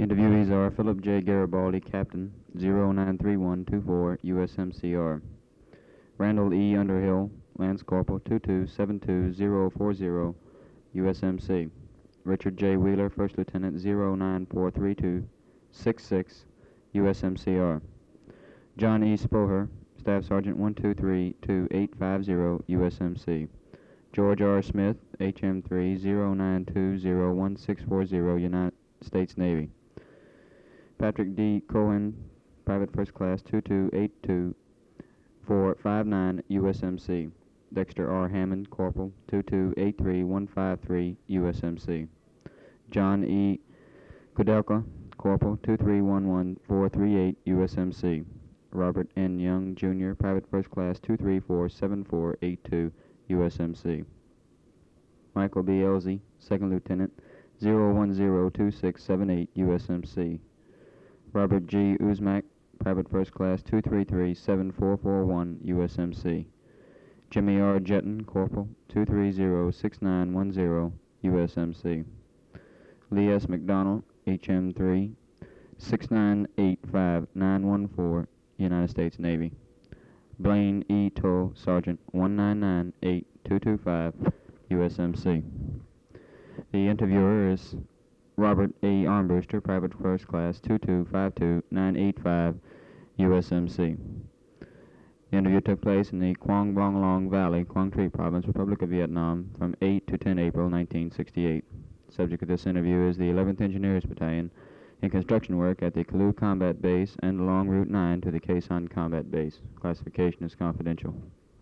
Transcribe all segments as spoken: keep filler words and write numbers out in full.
Interviewees are Philip J. Garibaldi, Captain, zero nine three one two four, U S M C R. Randall E. Underhill, Lance Corporal, two two seven two zero four zero, U S M C. Richard J. Wheeler, First Lieutenant, zero nine four three two six six, U S M C R. John E. Spoher, Staff Sergeant, one two three two eight five zero, U S M C. George R. Smith, H M three zero nine two zero one six four zero, United States Navy. Patrick D. Cohen, Private First Class, two two eight two four five nine, U S M C. Dexter R. Hammond, Corporal, two two eight three one five three, U S M C. John E. Kudelka, Corporal, two three one one four three eight, U S M C. Robert N. Young, Junior, Private First Class, two three four seven four eight two, U S M C. Michael B. Elzey, Second Lieutenant, zero one zero two six seven eight, U S M C. Robert G. Uzmak, Private First Class, two three three seven four four one, U S M C. Jimmy R. Jetton, Corporal, two three zero six nine one zero, U S M C. Lee S. McDonald, H M three six nine eight five nine one four, United States Navy. Blaine E. Toll, Sergeant, one nine nine eight two two five, U S M C. The interviewer is Robert A. Armbruster, Private First Class, two two five two nine eight five, U S M C. The interview took place in the Quang Bong Long Valley, Quang Tri Province, Republic of Vietnam, from eight to ten April nineteen sixty-eight. The subject of this interview is the eleventh Engineers Battalion in construction work at the Kalu Combat Base and along Route nine to the Khe Sanh Combat Base. Classification is confidential.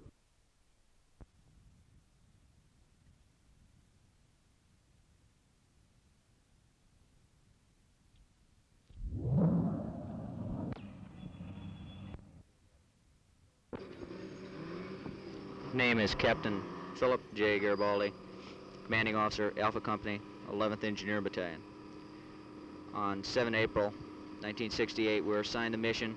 Name is Captain Philip J. Garibaldi, Commanding Officer, Alpha Company, eleventh Engineer Battalion. On seventh April nineteen sixty-eight, we were assigned the mission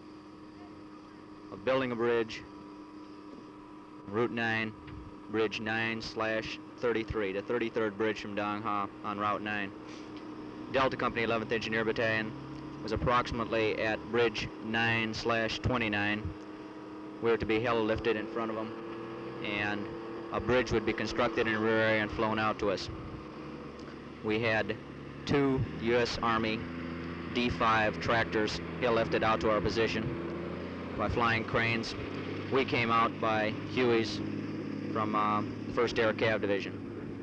of building a bridge, Route nine, Bridge nine slash thirty-three, the thirty-third bridge from Dong Ha on Route nine. Delta Company, eleventh Engineer Battalion, was approximately at Bridge nine slash twenty-nine. We were to be heli lifted in front of them, and a bridge would be constructed in the rear area and flown out to us. We had two U S Army D five tractors hill lifted out to our position by flying cranes. We came out by Hueys from uh, first Air Cav Division.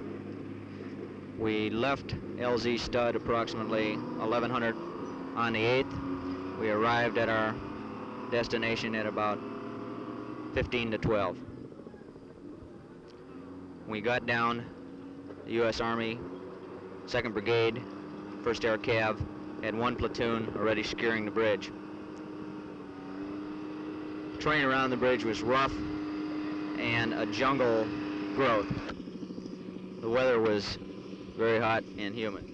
We left L Z Stud approximately eleven hundred on the eighth. We arrived at our destination at about fifteen to twelve. We got down, the U S Army second Brigade, first Air Cav, had one platoon already securing the bridge. Terrain around the bridge was rough and a jungle growth. The weather was very hot and humid.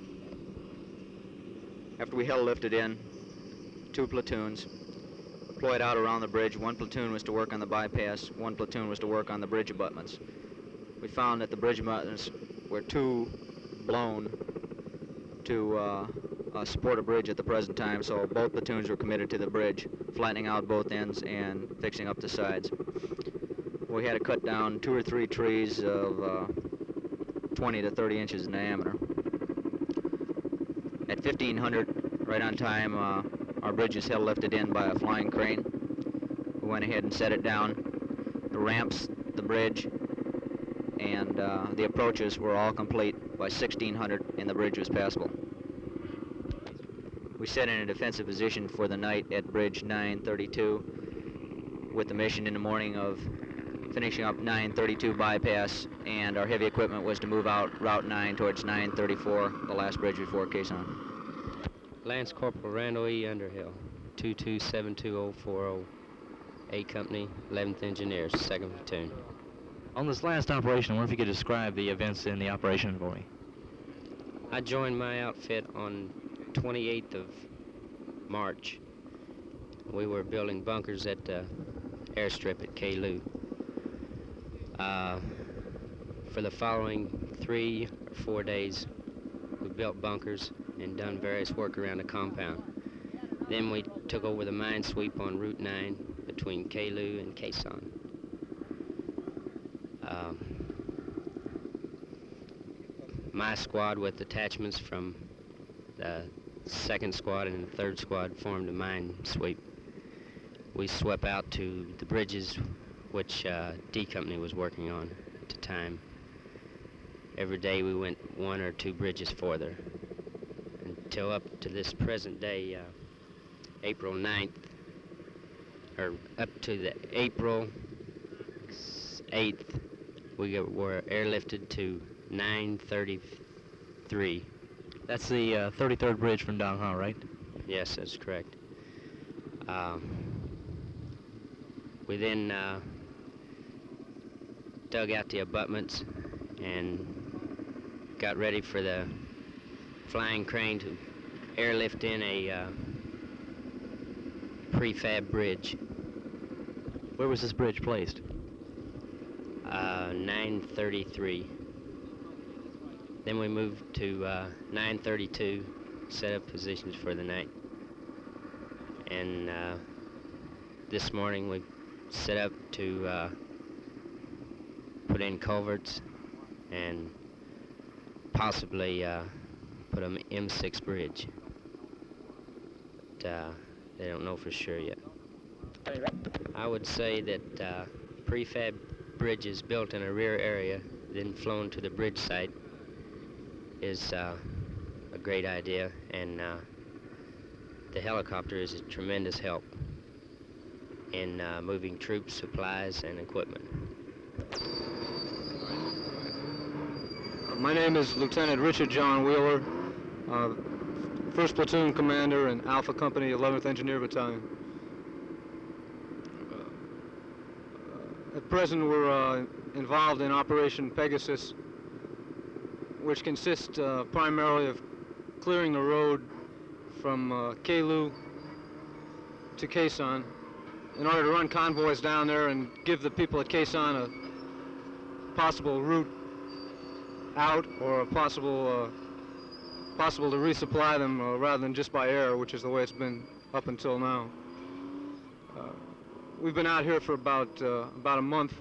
After we heli lifted in, two platoons deployed out around the bridge. One platoon was to work on the bypass, one platoon was to work on the bridge abutments. We found that the bridge abutments were too blown to uh, uh, support a bridge at the present time, so both platoons were committed to the bridge, flattening out both ends and fixing up the sides. We had to cut down two or three trees of uh, twenty to thirty inches in diameter. At fifteen hundred, right on time, uh, our bridge is held lifted in by a flying crane. We went ahead and set it down. The ramps, the bridge, and uh, the approaches were all complete by sixteen hundred, and the bridge was passable. We set in a defensive position for the night at Bridge nine thirty-two with the mission in the morning of finishing up nine thirty-two bypass, and our heavy equipment was to move out Route nine towards nine thirty-four, the last bridge before Khe Sanh. Lance Corporal Randall E. Underhill, two two seven two zero four zero, A Company, eleventh Engineers, second Platoon. On this last operation, I wonder if you could describe the events in the operation for me. I joined my outfit on twenty-eighth of March. We were building bunkers at the airstrip at Khe Lu. Uh, for the following three or four days, we built bunkers and done various work around the compound. Then we took over the mine sweep on Route nine between Kalu and Quezon. Um, my squad with attachments from the second squad and the third squad formed a mine sweep. We swept out to the bridges which uh, D Company was working on at the time. Every day we went one or two bridges further until up to this present day, uh, April ninth, or up to the April eighth, we were airlifted to nine thirty-three. That's the uh, thirty-third bridge from Dong Ha, right? Yes, that's correct. Um, we then uh, dug out the abutments and got ready for the flying crane to airlift in a uh, prefab bridge. Where was this bridge placed? Uh, nine thirty-three. Then we moved to uh, nine thirty-two, set up positions for the night. And uh, this morning we set up to uh, put in culverts and possibly uh, put an M six bridge. But uh, they don't know for sure yet. I would say that uh, prefab bridges built in a rear area, then flown to the bridge site, is uh, a great idea, and uh, the helicopter is a tremendous help in uh, moving troops, supplies, and equipment. My name is Lieutenant Richard John Wheeler, uh, first Platoon Commander in Alpha Company, eleventh Engineer Battalion. Uh, at present, we're uh, involved in Operation Pegasus, which consists uh, primarily of clearing the road from uh, Kalu to Quezon in order to run convoys down there and give the people at Quezon a possible route out, or a possible uh, possible to resupply them uh, rather than just by air, which is the way it's been up until now. Uh, we've been out here for about uh, about a month.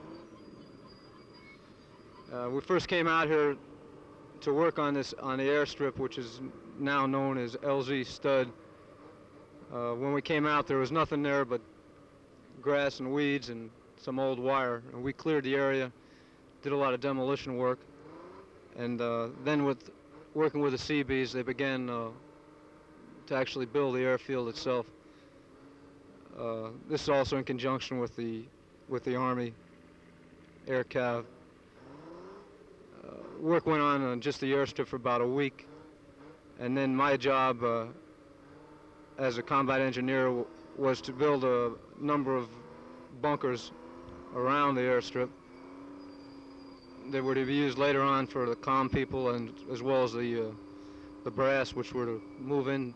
Uh, we first came out here to work on this on the airstrip, which is now known as L Z Stud. Uh, when we came out, there was nothing there but grass and weeds and some old wire, and we cleared the area, did a lot of demolition work. And uh, then with working with the Seabees, they began uh, to actually build the airfield itself. Uh, this is also in conjunction with the with the Army Air Cav. Uh, work went on on just the airstrip for about a week, and then my job uh, as a combat engineer w was to build a number of bunkers around the airstrip. They were to be used later on for the comm people, and as well as the uh, the brass, which were to move in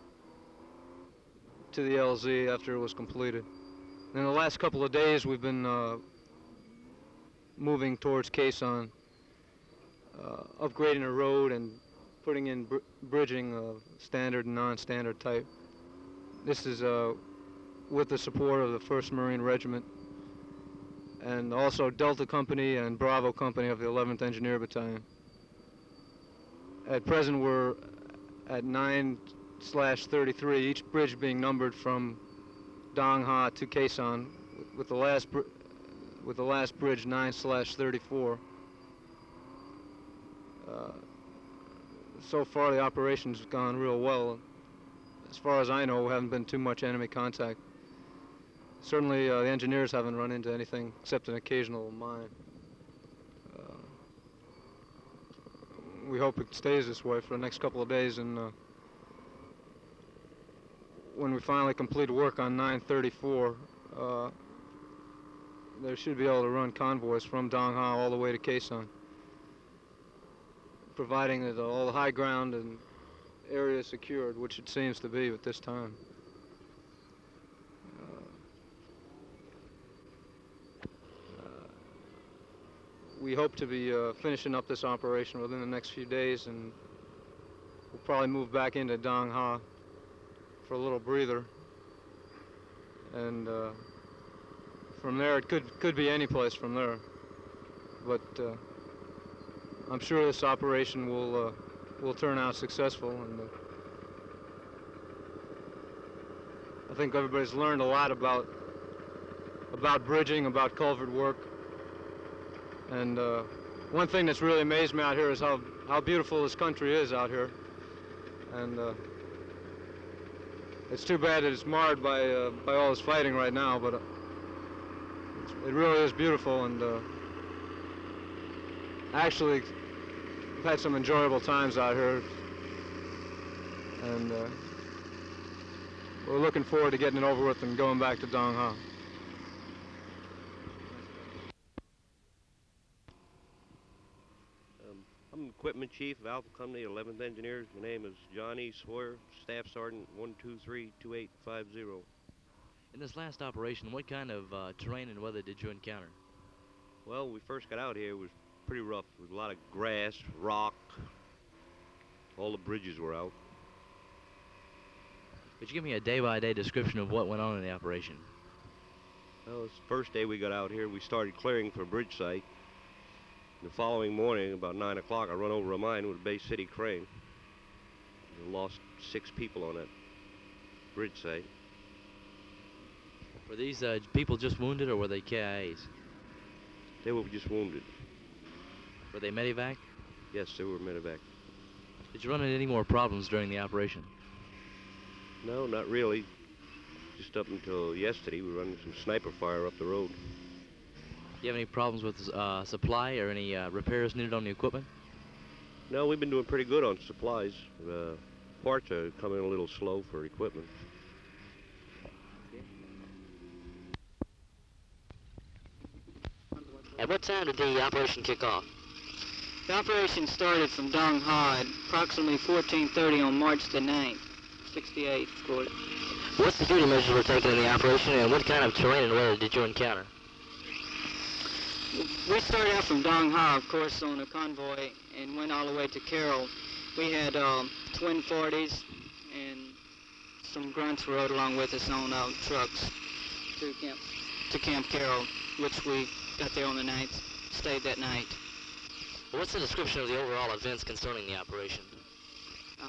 to the L Z after it was completed. And in the last couple of days, we've been uh, moving towards Quezon, uh, upgrading the road and putting in br bridging of standard and non-standard type. This is uh, with the support of the first Marine Regiment, and also Delta Company and Bravo Company of the eleventh Engineer Battalion. At present, we're at nine slash thirty-three, each bridge being numbered from Dong Ha to Quezon, with the last br with the last bridge nine slash thirty-four. Uh, so far, the operation's gone real well. As far as I know, we haven't been too much enemy contact. Certainly, uh, the engineers haven't run into anything except an occasional mine. Uh, we hope it stays this way for the next couple of days, and uh, when we finally complete work on nine thirty-four, uh, they should be able to run convoys from Dong Ha all the way to Quezon, providing that all the high ground and area secured, which it seems to be at this time. We hope to be uh, finishing up this operation within the next few days and we'll probably move back into Dong Ha for a little breather. And uh, from there, it could could be any place from there. But uh, I'm sure this operation will uh, will turn out successful. And uh, I think everybody's learned a lot about about bridging, about culvert work. And uh, one thing that's really amazed me out here is how how beautiful this country is out here. And uh, it's too bad that it's marred by uh, by all this fighting right now, but uh, it's, it really is beautiful. And uh, actually, I've had some enjoyable times out here, and uh, we're looking forward to getting it over with and going back to Dong Ha. I'm Equipment Chief of Alpha Company, eleventh Engineers. My name is John E. Sawyer, Staff Sergeant one two three two eight five zero. In this last operation, what kind of uh, terrain and weather did you encounter? Well, when we first got out here, it was pretty rough. There was a lot of grass, rock. All the bridges were out. Could you give me a day-by-day description of what went on in the operation? Well, it's the first day we got out here. We started clearing for a bridge site. The following morning, about nine o'clock, I run over a mine with a Bay City crane. We lost six people on that bridge site. Were these uh, people just wounded, or were they K I As? They were just wounded. Were they medevac? Yes, they were medevac. Did you run into any more problems during the operation? No, not really. Just up until yesterday, we were running some sniper fire up the road. Do you have any problems with uh, supply or any uh, repairs needed on the equipment? No, we've been doing pretty good on supplies. Uh, parts are coming a little slow for equipment. At what time did the operation kick off? The operation started from Dong Ha at approximately fourteen thirty on March the ninth, sixty-eight, of course. What security measures were taken in the operation, and what kind of terrain and weather did you encounter? We started out from Dong Ha, of course, on a convoy and went all the way to Carroll. We had um, twin forties and some grunts rode along with us on uh, trucks to Camp, to Camp Carroll, which we got there on the ninth, stayed that night. What's the description of the overall events concerning the operation? Uh,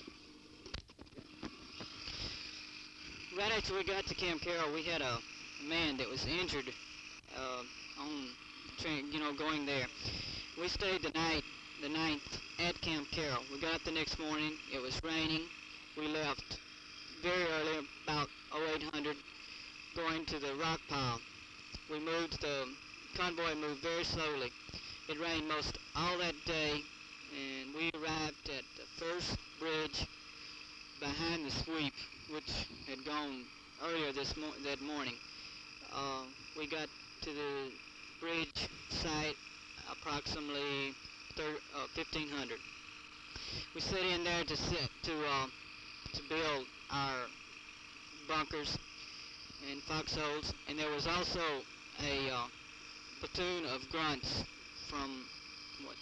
right after we got to Camp Carroll, we had a man that was injured uh, on train, you know, going there. We stayed the night, the ninth, at Camp Carroll. We got up the next morning. It was raining. We left very early, about oh eight hundred, going to the rock pile. We moved, the convoy moved very slowly. It rained most all that day, and we arrived at the first bridge behind the sweep, which had gone earlier this mo that morning. Uh, we got to the bridge site approximately uh, fifteen hundred. We set in there to sit, to uh, to build our bunkers and foxholes, and there was also a uh, platoon of grunts from what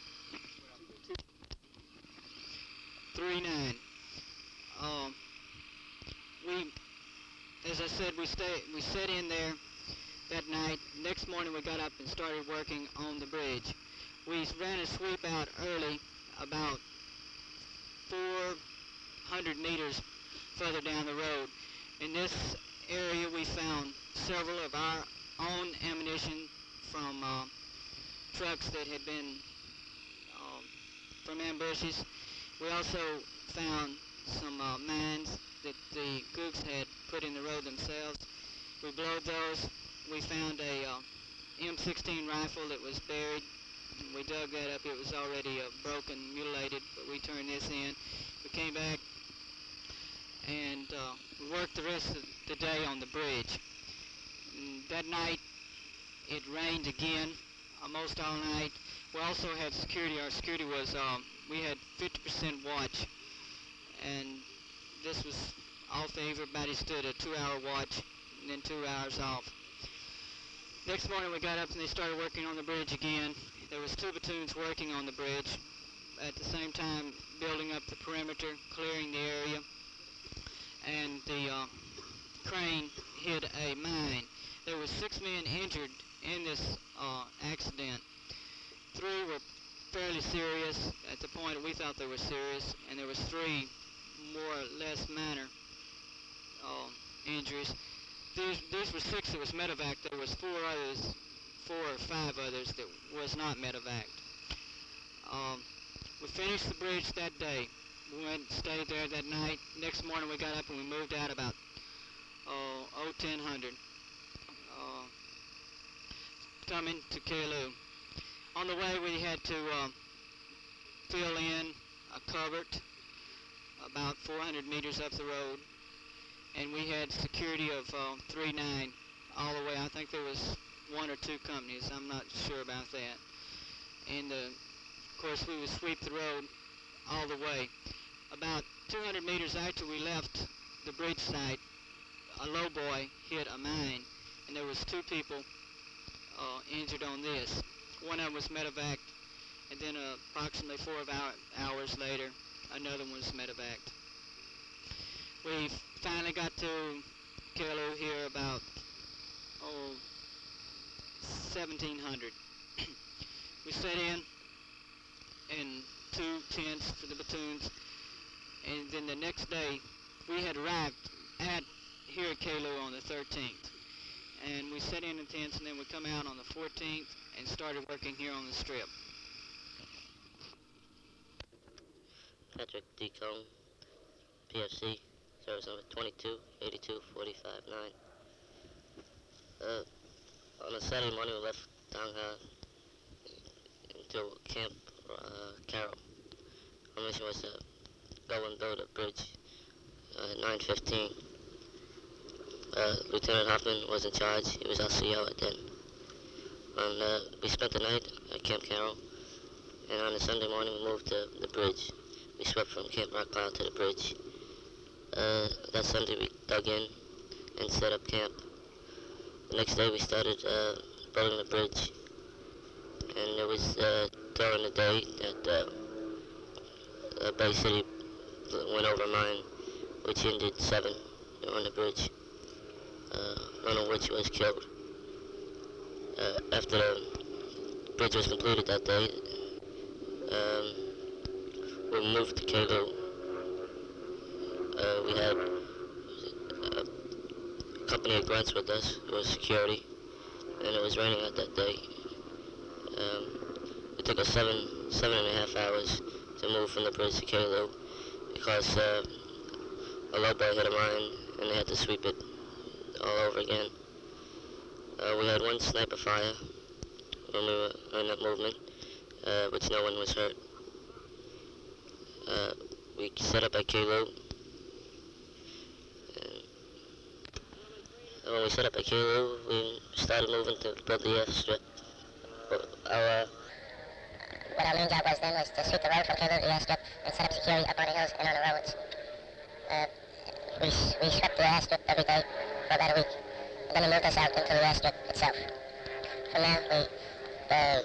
three nine. Um, we, as I said, we stay we set in there that night. Next morning we got up and started working on the bridge. We ran a sweep out early, about four hundred meters further down the road. In this area we found several of our own ammunition from uh, trucks that had been um, from ambushes. We also found some uh, mines that the Gooks had put in the road themselves. We blowed those. We found a uh, M sixteen rifle that was buried. We dug that up. It was already uh, broken, mutilated, but we turned this in. We came back and uh, we worked the rest of the day on the bridge. And that night it rained again, almost all night. We also had security. Our security was, um, we had fifty percent watch, and this was off. Everybody stood a two-hour watch and then two hours off. Next morning we got up and they started working on the bridge again. There was two platoons working on the bridge, at the same time building up the perimeter, clearing the area, and the uh, crane hit a mine. There were six men injured in this uh, accident. Three were fairly serious at the point we thought they were serious, and there was three more or less minor uh, injuries. These, these were six that was medevac. There was four others, four or five others that was not medevac. Um, we finished the bridge that day. We went and stayed there that night. Next morning we got up and we moved out about uh, oh ten hundred, uh, coming to Kalu. On the way we had to uh, fill in a culvert about four hundred meters up the road, and we had security of uh, three nine all the way. I think there was one or two companies. I'm not sure about that. And uh, of course we would sweep the road all the way. About two hundred meters after we left the bridge site, a lowboy hit a mine, and there was two people uh, injured on this. One of them was medevac, and then uh, approximately four hour, hours later, another one was medevac. We finally got to Kalu here about oh seventeen hundred. We set in in two tents for the platoons, and then the next day we had arrived at here at Kalu on the thirteenth, and we set in in tents, and then we come out on the fourteenth and started working here on the strip. Patrick D. Cone, P F C, service number twenty-two eighty-two forty-five nine. Uh, on a Saturday morning we left Dangha into Camp uh, Carroll. Our mission was to go and build a bridge uh, at nine fifteen. Uh, Lieutenant Hoffman was in charge. He was our C O at then. And uh, we spent the night at Camp Carroll, and on a Sunday morning we moved to the bridge. We swept from Camp Rock Cloud to the bridge. Uh, that Sunday we dug in and set up camp. The next day we started uh, building the bridge, and it was uh, during the day that uh, uh, Bay City went over a mine, which injured seven on the bridge, uh, one of which was killed. Uh, after the bridge was completed that day, um, we moved to Kalu. Uh, we had a company of grunts with us. It was security, and it was raining out that day. Um, it took us seven, seven and a half hours to move from the bridge to Kalu because uh, a lowboy hit a mine, and they had to sweep it all over again. Uh, we had one sniper fire when we were in that movement, uh, which no one was hurt. Uh, we set up at Kalu. And when we set up at Kalu, we started moving to build the airstrip. Our, uh, what our main job was then was to sweep the road from Kalu to the airstrip and set up security up on the hills and on the roads. Uh, we, we swept the airstrip every day for about a week. And then they moved us out into the airstrip itself. From there, we, uh...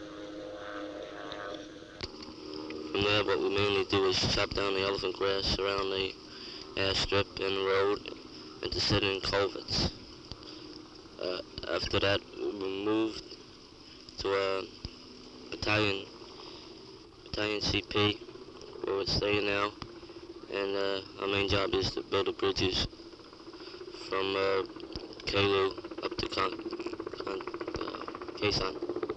From there, what we mainly do is chop down the elephant grass around the airstrip and the road and to sit in culverts. Uh, after that, we moved to a battalion, battalion C P, where we're staying now. And uh, our main job is to build the bridges from uh, Kalu up to Con, Con, uh, Quezon.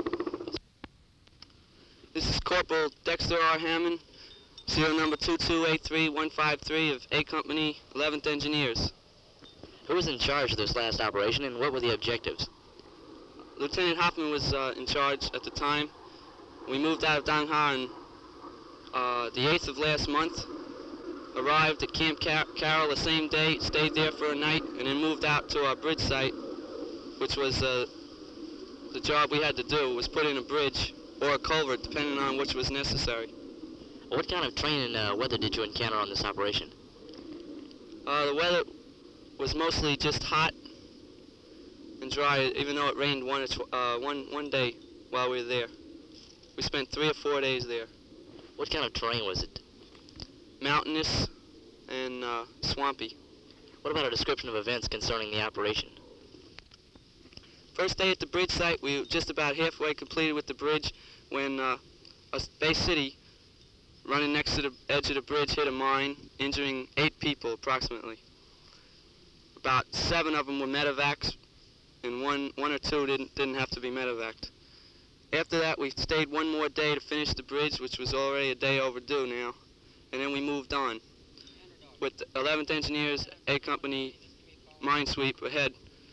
This is Corporal Dexter R. Hammond, serial number two two eight three one five three of A Company, eleventh Engineers. Who was in charge of this last operation, and what were the objectives? Lieutenant Hoffman was uh, in charge at the time. We moved out of Dang Ha on uh, the eighth of last month, arrived at Camp Car Carroll the same day, stayed there for a night, and then moved out to our bridge site, which was uh, the job we had to do, was put in a bridge or a culvert, depending on which was necessary. What kind of training and uh, weather did you encounter on this operation? Uh, the weather was mostly just hot and dry, even though it rained one, uh, one, one day while we were there. We spent three or four days there. What kind of terrain was it? Mountainous and uh, swampy. What about a description of events concerning the operation? First day at the bridge site, we were just about halfway completed with the bridge when uh, a Bay City running next to the edge of the bridge hit a mine, injuring eight people approximately. About seven of them were medevacs, and one, one or two didn't, didn't have to be medevaced. After that, we stayed one more day to finish the bridge, which was already a day overdue now, and then we moved on. With the eleventh Engineers, A Company mine sweep ahead,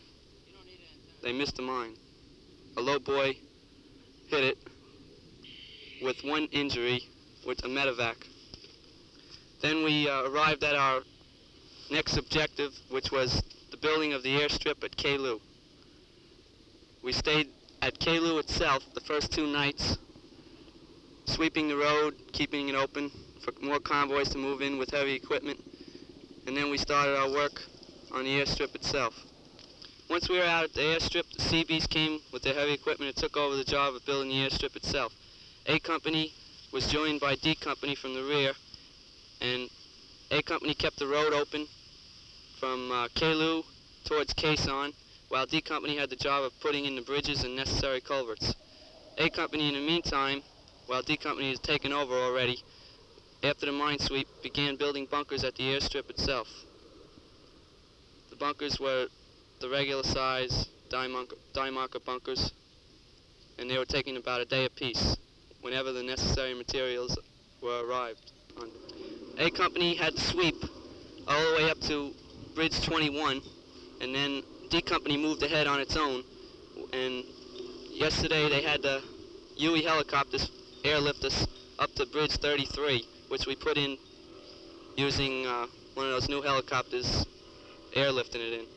they missed the mine. A low boy hit it with one injury with a medevac. Then we uh, arrived at our next objective, which was the building of the airstrip at Kalu. We stayed at Kalu itself the first two nights, sweeping the road, keeping it open for more convoys to move in with heavy equipment, and then we started our work on the airstrip itself. Once we were out at the airstrip, the Seabees came with their heavy equipment and took over the job of building the airstrip itself. A Company was joined by D Company from the rear, and A Company kept the road open from uh, Kalu towards Quezon, while D Company had the job of putting in the bridges and necessary culverts. A Company, in the meantime, while D Company had taken over already, after the mine sweep, began building bunkers at the airstrip itself. The bunkers were the regular size die marker bunkers, and they were taking about a day apiece whenever the necessary materials were arrived on. A Company had to sweep all the way up to Bridge twenty-one, and then D Company moved ahead on its own, and yesterday they had the U E helicopters airlift us up to Bridge thirty-three, which we put in using uh, one of those new helicopters airlifting it in.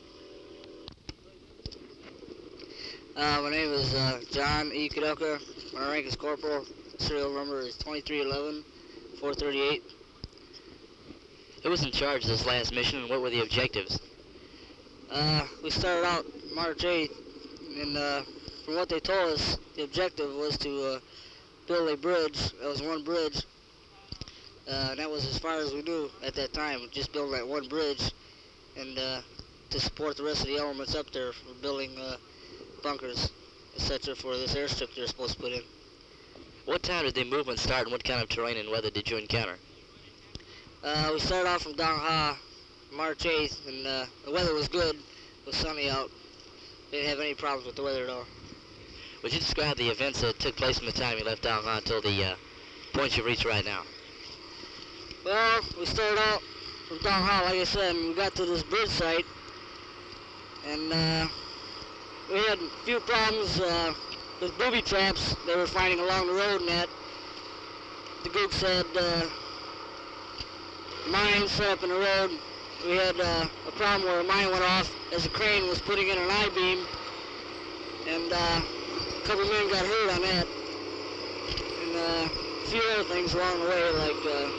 Uh, my name is uh, John E. Kadoka. My rank is corporal. Serial number is twenty-three eleven four thirty-eight. Who was in charge of this last mission, and what were the objectives? Uh, we started out March eighth, and uh, from what they told us, the objective was to uh, build a bridge. That was one bridge. Uh, and that was as far as we knew at that time, just building that one bridge, and uh, to support the rest of the elements up there for building uh, bunkers, et cetera, for this airstrip they're supposed to put in. What time did the movement start, and what kind of terrain and weather did you encounter? Uh, we started off from Dong Ha, March eighth, and uh, the weather was good. It was sunny out. Didn't have any problems with the weather at all. Would you describe the events that took place from the time you left Dong Ha until the uh, point you reached right now? Well, we started out from Dong Ha, like I said, and we got to this bridge site, and uh, we had a few problems uh, with booby traps they were finding along the road, and that the gooks had uh, mines set up in the road. We had uh, a problem where a mine went off as a crane was putting in an I-beam, and uh, a couple men got hurt on that, and uh, a few other things along the way, like uh,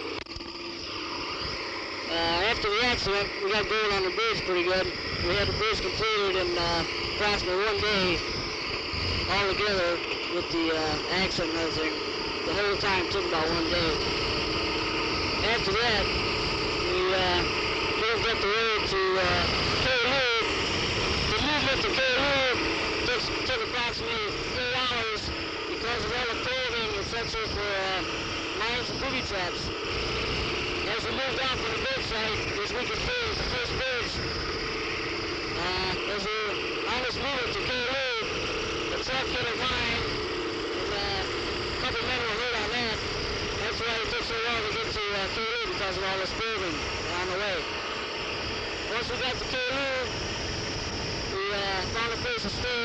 uh, after the accident, we got going on the bridge pretty good. We had the bridge completed in uh, approximately one day altogether with the uh, accident and everything. The whole time took about one day. After that, we uh, moved up the road to uh, Kalu. The movement to Kalu took, took approximately three hours because of all the clothing, et cetera, for uh, mines and booby traps. As we moved out from the bridge site, as we could see, was the first bridge. Uh, as we were on this movement to Kalu, the truck hit a mine, and uh, a couple men were hurt on that. That's why it took so long to get to uh, Kalu, because of all this building on the way. Once we got to Kalu, we uh, found a place to stay.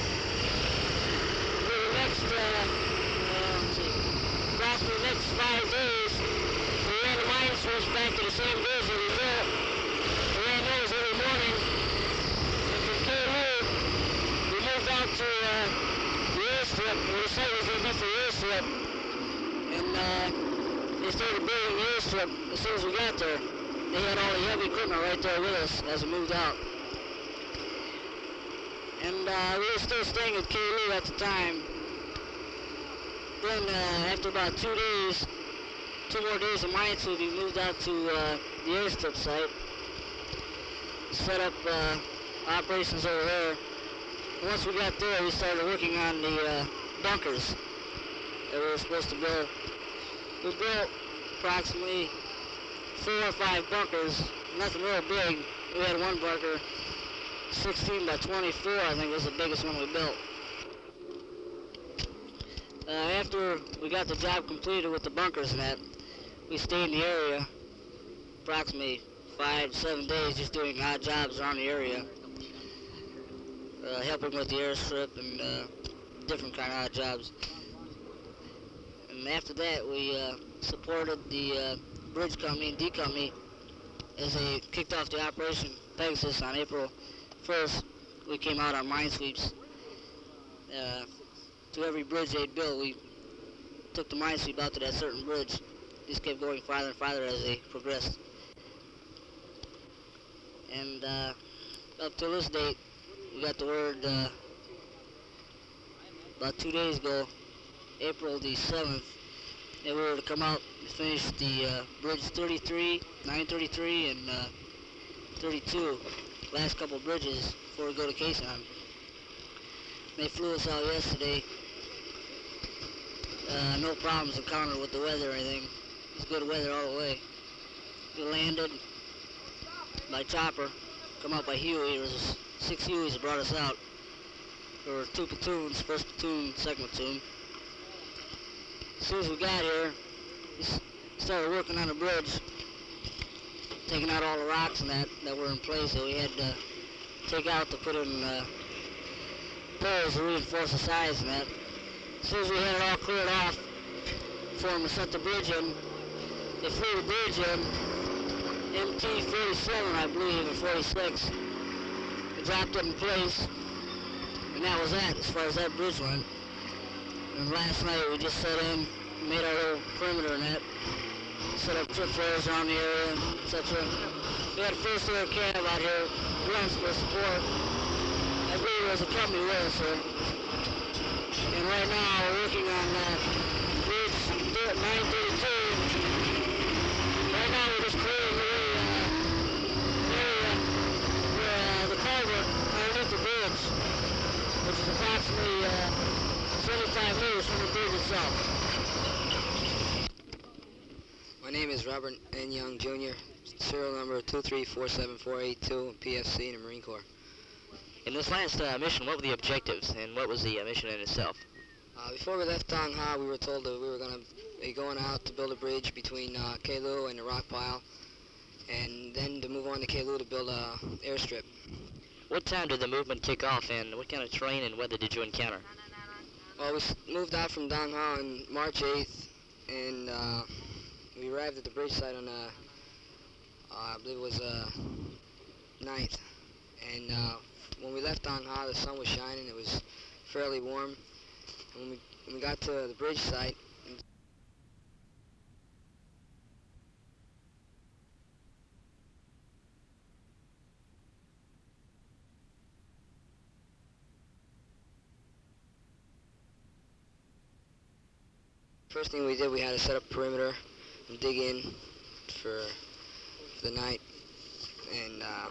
For the next, uh, uh, let's see, approximately the next five days, we ran the mine switch back to the same bridge that we built. We ran those every morning. And from Kalu, we moved out to uh, the airstrip, where the site was going to be for the airstrip. And uh, they started building the airstrip as soon as we got there. They had all the heavy equipment right there with us as we moved out. And uh, we were still staying at Kalu at the time. Then uh, after about two days, two more days of mines, we moved out to uh, the airstrip site. Set up uh, operations over there. And once we got there, we started working on the uh, bunkers that we were supposed to build. We built approximately four or five bunkers, nothing real big. We had one bunker, sixteen by twenty-four, I think was the biggest one we built. Uh, after we got the job completed with the bunkers and that, we stayed in the area approximately five, seven days just doing odd jobs around the area, uh, helping with the airstrip and uh, different kind of odd jobs. And after that, we uh, supported the uh, bridge company and D company as they kicked off the operation Pegasus on April first. We came out on mine sweeps. Uh, to every bridge they'd built, we took the mine sweep out to that certain bridge. Just kept going farther and farther as they progressed. And uh, up to this date, we got the word uh, about two days ago, April the seventh, that we were to come out and finish the uh, bridge thirty-three, nine thirty-three, and uh, thirty-two, last couple bridges before we go to Quezon. They flew us out yesterday. Uh, no problems encountered with the weather or anything. It was good weather all the way. We landed by chopper, come out by Huey. There was six Hueys that brought us out. There were two platoons, first platoon, second platoon. As soon as we got here, we started working on the bridge, taking out all the rocks and that that were in place that we had to take out to put in uh, poles to reinforce the sides and that. As soon as we had it all cleared off for them to set the bridge in, they flew the bridge in, M T forty-seven, I believe, or forty-six. They dropped it in place, and that was that as far as that bridge went. And last night we just set in, made our little perimeter net, set up trip flares around the area, et cetera. We had a first air cab out here once for support. I believe there was a company with us here. And right now we're working on uh, bridge nine thirty-two. Right now we're just clearing the uh, area where uh, the culvert underneath the bridge, which is approximately uh, seventy-five meters from the bridge itself. My name is Robert N. Young, Junior, serial number two three four seven four eight two, P F C in the Marine Corps. In this last uh, mission, what were the objectives, and what was the uh, mission in itself? Uh, before we left Dong Ha, we were told that we were going to be going out to build a bridge between uh, Kelu and the rock pile, and then to move on to Kelu to build a airstrip. What time did the movement kick off, and what kind of terrain and weather did you encounter? Well, we s- moved out from Dong Ha on March eighth, and uh, we arrived at the bridge site on, uh, uh, I believe it was uh, ninth, and uh, when we left Dong Ha, the sun was shining. It was fairly warm. And when we, when we got to the bridge site, first thing we did, we had to set up perimeter and dig in for the night. And uh,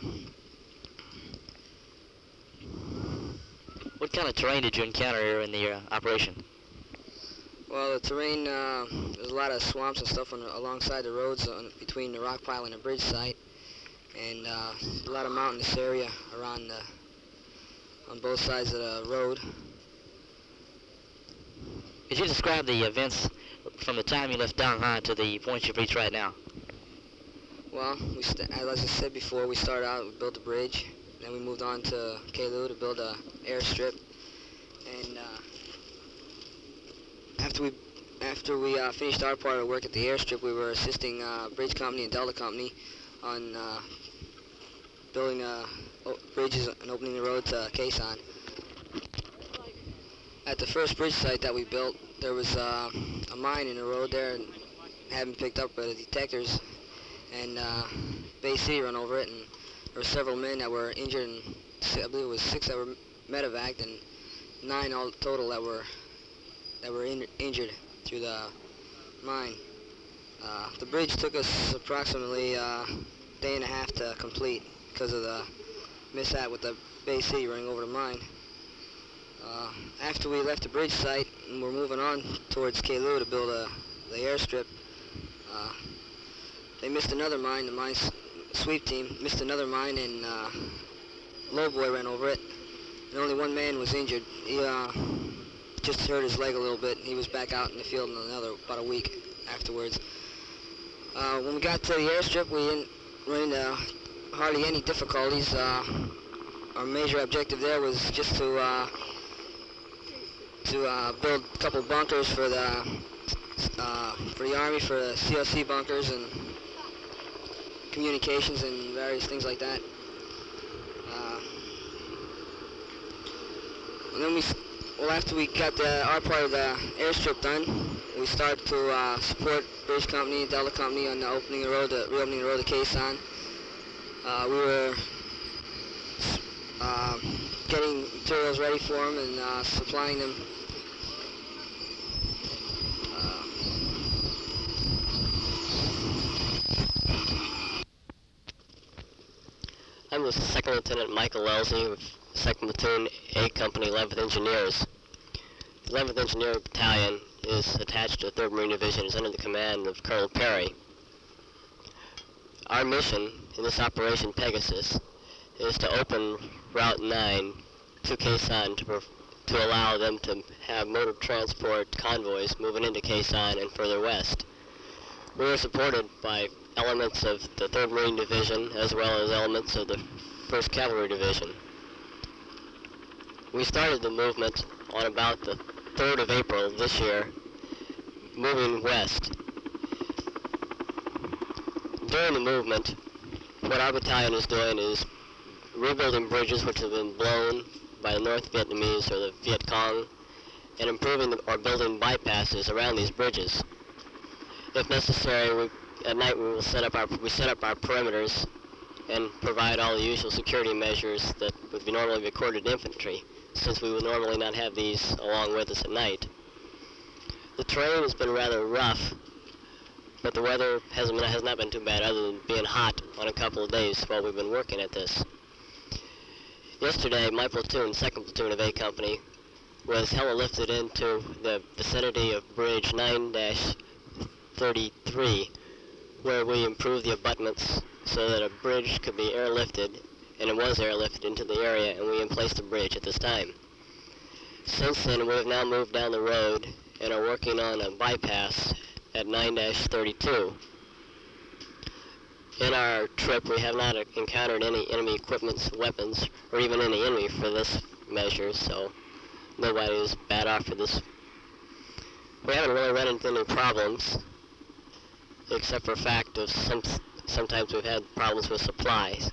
What kind of terrain did you encounter here in the uh, operation? well, the terrain, uh, there's a lot of swamps and stuff on the, alongside the roads on, between the rock pile and the bridge site, and uh, a lot of mountainous area around the, on both sides of the road. Could you describe the events from the time you left Dong Ha to the point you've reached right now? Well, we st- as I said before, we started out, we built a bridge, then we moved on to Kelu to build a airstrip, and uh, after we after we uh, finished our part of work at the airstrip, we were assisting uh, Bridge Company and Delta Company on uh, building uh, o- bridges and opening the road to Quezon. At the first bridge site that we built, there was uh, a mine in the road there, and hadn't picked up by the detectors, and uh, Bay City run over it, and there were several men that were injured, and si- I believe it was six that were medevaced, and nine all total that were that were in- injured through the mine. Uh, the bridge took us approximately a uh, day and a half to complete because of the mishap with the Bay City running over the mine. Uh, after we left the bridge site and we're moving on towards Kalu to build a, the airstrip, uh, they missed another mine. The mine s- sweep team missed another mine, and uh, Lowboy ran over it. And only one man was injured. He uh, just hurt his leg a little bit. He was back out in the field in another about a week afterwards. Uh, when we got to the airstrip, we didn't run into hardly any difficulties. Uh, our major objective there was just to uh, to uh, build a couple bunkers for the uh, for the Army, for the C O C bunkers and communications and various things like that. Uh, and then we, well, after we got the, our part of the airstrip done, we started to uh, support British Company, Delta Company on the opening the road, to, reopening the road to Khe Sanh. Uh, we were uh, getting materials ready for them and uh, supplying them. Uh, I'm the Second Lieutenant Michael Elsie of second Platoon, A Company, eleventh Engineers. The eleventh Engineer Battalion is attached to the third Marine Division, is under the command of Colonel Perry. Our mission in this Operation Pegasus is to open Route nine to Khe Sanh to, to allow them to have motor transport convoys moving into Khe Sanh and further west. We are supported by elements of the third Marine Division as well as elements of the first Cavalry Division. We started the movement on about the third of April this year, moving west. During the movement, what our battalion is doing is rebuilding bridges which have been blown by the North Vietnamese or the Viet Cong, and improving the, or building bypasses around these bridges. If necessary, we, at night we will set up our we set up our perimeters and provide all the usual security measures that would be normally recorded infantry, since we would normally not have these along with us at night. The terrain has been rather rough, but the weather has, been, has not been too bad other than being hot on a couple of days while we've been working at this. Yesterday, my platoon, second Platoon of A Company, was heli lifted into the vicinity of Bridge nine dash thirty-three, where we improved the abutments so that a bridge could be airlifted, and it was airlifted into the area, and we emplaced the bridge at this time. Since then, we have now moved down the road and are working on a bypass at nine dash thirty-two. In our trip, we have not encountered any enemy equipments, weapons, or even any enemy for this measure, so nobody is bad off for this. We haven't really run into any problems, except for the fact of some, sometimes we've had problems with supplies.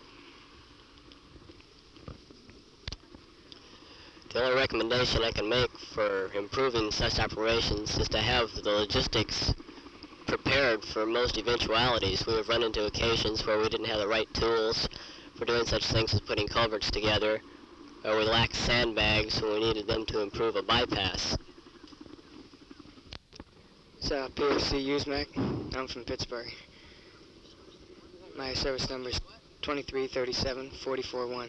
The only recommendation I can make for improving such operations is to have the logistics prepared for most eventualities. We have run into occasions where we didn't have the right tools for doing such things as putting culverts together, or we lacked sandbags when we needed them to improve a bypass. It's uh, P F C Usmac. I'm from Pittsburgh. My service number is twenty-three thirty-seven forty-four one.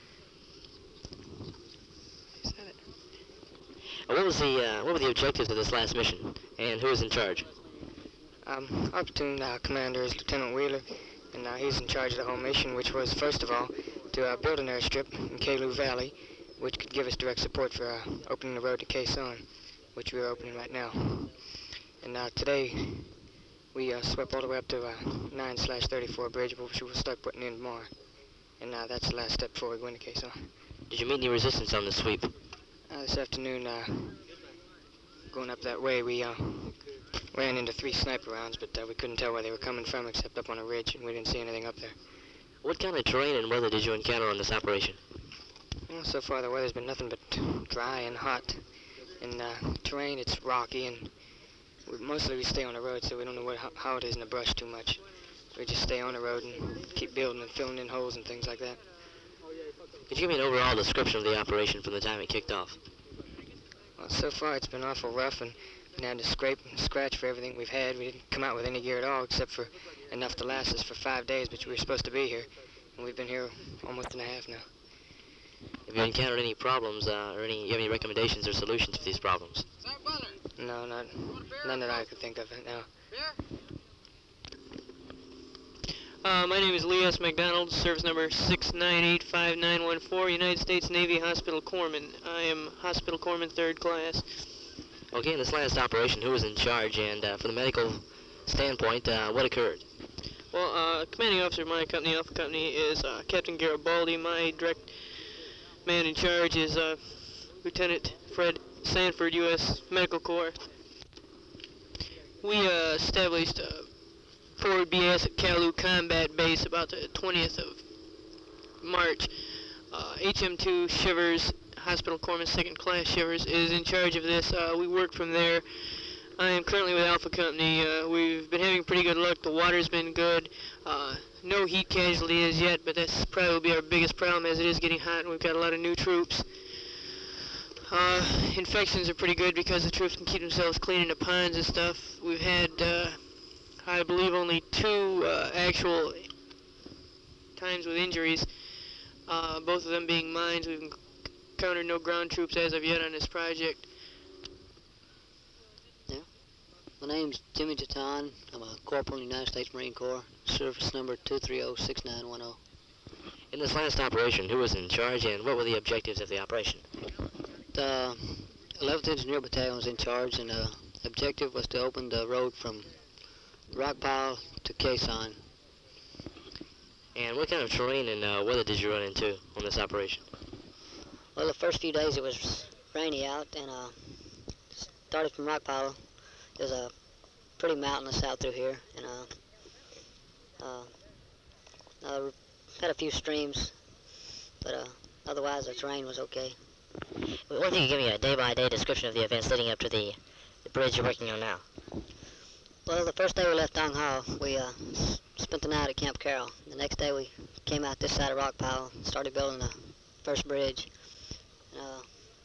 Is that it? And what was the uh, what were the objectives of this last mission, and who was in charge? Um, our platoon uh, commander is Lieutenant Wheeler, and uh, he's in charge of the whole mission, which was, first of all, to uh, build an airstrip in Kalu Valley, which could give us direct support for uh, opening the road to Khe Sanh, which we are opening right now. And uh, today, we uh, swept all the way up to uh, nine slash thirty-four bridge, which we'll start putting in tomorrow. And uh, that's the last step before we go into Khe Sanh. Did you meet any resistance on the sweep? Uh, this afternoon, uh, going up that way, we uh, ran into three sniper rounds, but uh, we couldn't tell where they were coming from except up on a ridge, and we didn't see anything up there. What kind of terrain and weather did you encounter on this operation? Well, so far the weather's been nothing but dry and hot. And uh, terrain, it's rocky, and we, mostly we stay on the road, so we don't know what, how, how it is in the brush too much. We just stay on the road and keep building and filling in holes and things like that. Could you give me an overall description of the operation from the time it kicked off? Well, so far it's been awful rough, and and had to scrape and scratch for everything we've had. We didn't come out with any gear at all except for enough to last us for five days, but we were supposed to be here, and we've been here almost and a half now. Have you encountered any problems, uh, or any, you have any recommendations or solutions for these problems? No, not, none that I could think of now. Uh, my name is Lee S. McDonald, service number six nine eight five nine one four, United States Navy Hospital Corpsman. I am Hospital Corpsman third class. Okay, in this last operation, who was in charge, and uh, from the medical standpoint, uh, what occurred? Well, uh, commanding officer of my company, Alpha Company, is uh, Captain Garibaldi. My direct man in charge is uh, Lieutenant Fred Sanford, U S Medical Corps. We uh, established uh, Forward B S at Kalu Combat Base about the twentieth of March. Uh, H M two Shivers, Hospital Corpsman second class Shivers, is in charge of this. Uh, we work from there. I am currently with Alpha Company. Uh, we've been having pretty good luck. The water's been good. Uh, no heat casualty as yet, but that's probably will be our biggest problem as it is getting hot and we've got a lot of new troops. Uh, infections are pretty good because the troops can keep themselves clean in the ponds and stuff. We've had, uh, I believe, only two uh, actual times with injuries, uh, both of them being mines. We've encountered no ground troops as of yet on this project. Yeah. My name's Jimmy Jaton. I'm a corporal in the United States Marine Corps, service number two three zero six nine one zero. In this last operation, who was in charge, and what were the objectives of the operation? The eleventh Engineer Battalion was in charge, and the objective was to open the road from Rockpile to Quezon. And what kind of terrain and uh, weather did you run into on this operation? Well, the first few days it was rainy out, and uh, started from Rockpile. There's a pretty mountainous out through here, and uh, uh, uh, had a few streams, but uh, otherwise the terrain was okay. Well, what if you could give me a day-by-day description of the events leading up to the, the bridge you're working on now? Well, the first day we left Dong Hao, we uh, s spent the night at Camp Carroll. The next day we came out this side of Rockpile and started building the first bridge. Uh,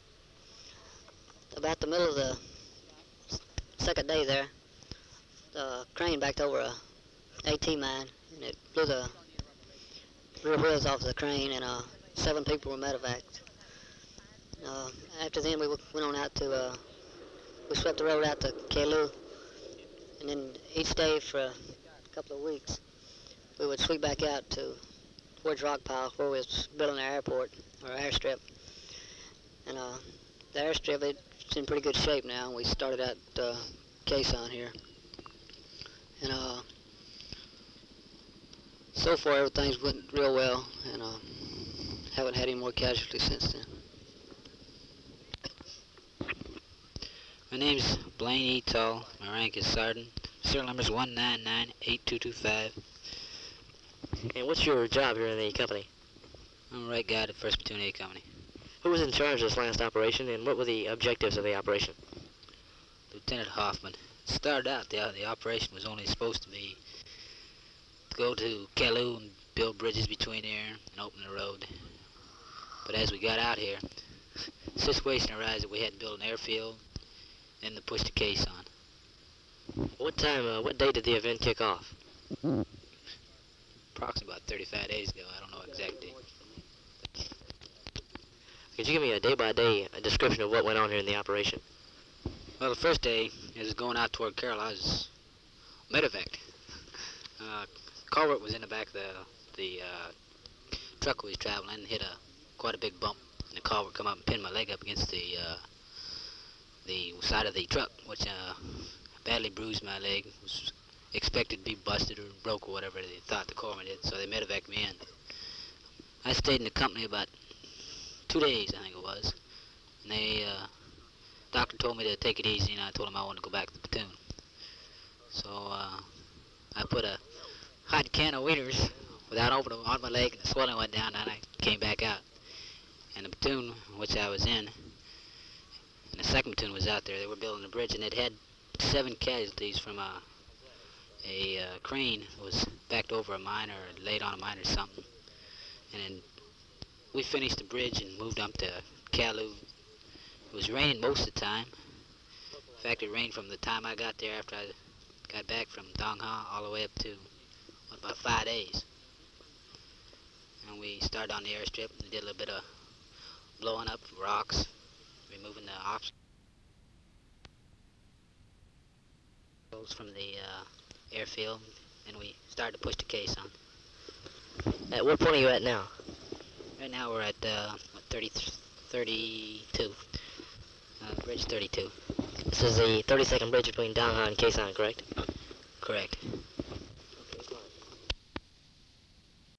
about the middle of the second day there, the crane backed over a AT mine, and it blew the rear wheels off the crane, and uh, seven people were medevaced. Uh, after then, we w went on out to, uh, we swept the road out to Kalu, and then each day for a couple of weeks, we would sweep back out to towards Rockpile, where we was building our airport, or airstrip. And uh, the airstrip, it's in pretty good shape now. We started at uh, Quezon here. And uh, so far, everything's went real well, and uh, haven't had any more casualties since then. My name's Blaine E. Tull. My rank is Sergeant. Serial number is one nine nine eight two two five. And what's your job here in the company? I'm a right guy at the first Platoon A Company. Who was in charge of this last operation, and what were the objectives of the operation? Lieutenant Hoffman. It started out, the, the operation was only supposed to be to go to Kalu and build bridges between there and open the road. But as we got out here, the situation arose that we had to build an airfield, then the push to Quezon. What time, uh, what day did the event kick off? Approximately about thirty-five days ago. I don't know exactly. Could you give me a day-by-day -day description of what went on here in the operation? Well, the first day, as I was going out toward Carroll, I was medevaced. Uh, culvert was in the back of the, the uh, truck we was traveling and hit a quite a big bump. And the culvert come up and pinned my leg up against the uh, the side of the truck, which uh, badly bruised my leg. It was expected to be busted or broke or whatever they thought the corpsman did, so they medevaced me in. I stayed in the company about two days, I think it was. And they, uh, doctor told me to take it easy, and I told him I wanted to go back to the platoon. So uh, I put a hot can of wieners without opening them on my leg, and the swelling went down, and I came back out. And the platoon which I was in, and the second platoon was out there. They were building a bridge, and it had seven casualties from a, a uh, crane that was backed over a mine or laid on a mine or something. And then we finished the bridge and moved up to Kalu. It was raining most of the time, In fact, it rained from the time I got there after I got back from Dong Ha all the way up to what, about five days. And we started on the airstrip and did a little bit of blowing up rocks, removing the obstacles from the uh, airfield, and we started to push the case on. At what point are you at now? Right now we're at uh, what, thirty, thirty-two, uh, bridge thirty-two. This is the thirty-second bridge between Dong Ha and Quezon, correct? Correct.